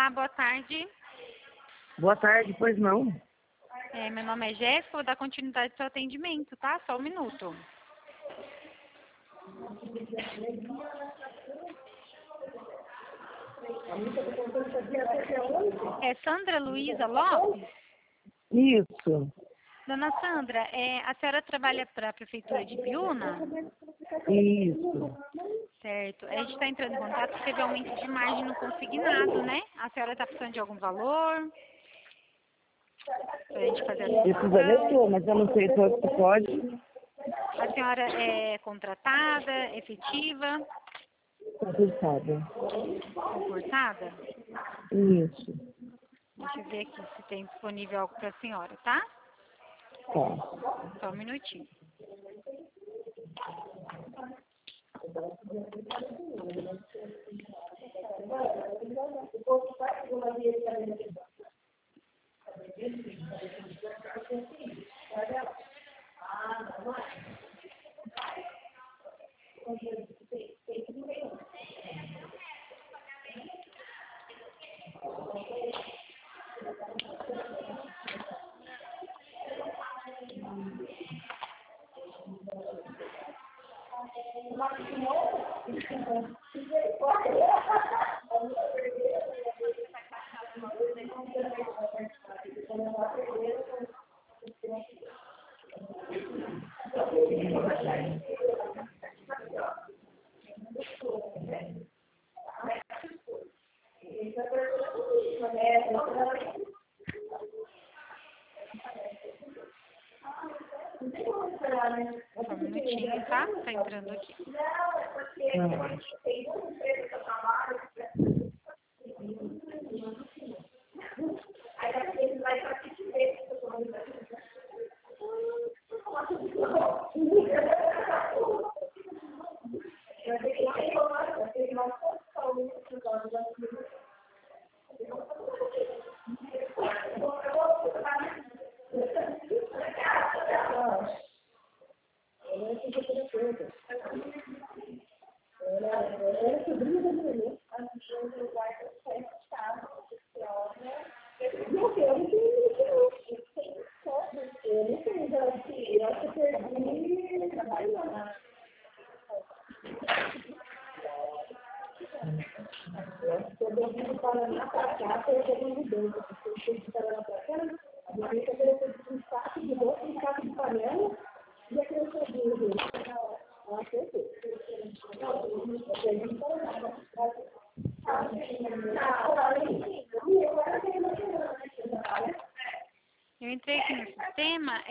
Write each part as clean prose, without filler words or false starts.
Olá, boa tarde. Boa tarde, pois não? Meu nome é Jéssica, vou dar continuidade ao seu atendimento, tá? Só um minuto. É Sandra Luísa Lopes? Isso, Dona Sandra, a senhora trabalha para a Prefeitura de Biúna? isso. Certo. A gente está entrando em contato porque teve aumento de margem no consignado, né? A senhora está precisando de algum valor? Para a gente fazer a Precisando eu situação. estou, mas eu não sei se você pode. A senhora é contratada, efetiva, Concursada. concursada? Isso, Deixa eu ver aqui se tem disponível algo para a senhora, tá? tá. Só um minutinho. Só um minutinho, tá? Tá entrando aqui. Eu entrei aqui no sistema,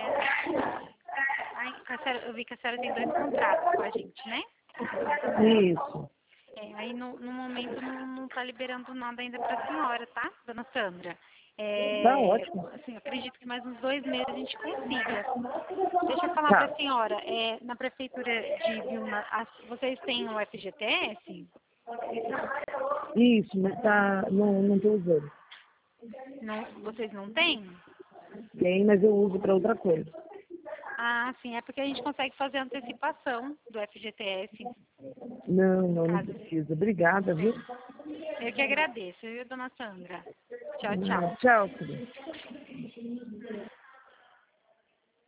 eu vi que a senhora tem 2 contratos com a gente, né? Isso. Aí no momento não tá liberando nada ainda para a senhora, tá, dona Sandra? Tá ótimo. Assim, eu acredito que mais uns 2 meses a gente consiga. Deixa eu falar Tá. para a senhora, na Prefeitura de Biúna, vocês têm o FGTS? Isso, mas tá, não tô usando. Não, vocês não têm? Tem, mas eu uso para outra coisa. Ah, sim, é porque a gente consegue fazer antecipação do FGTS. Não precisa. Obrigada, viu? Eu que agradeço, viu, dona Sandra? Tchau, tchau. Tchau, filha.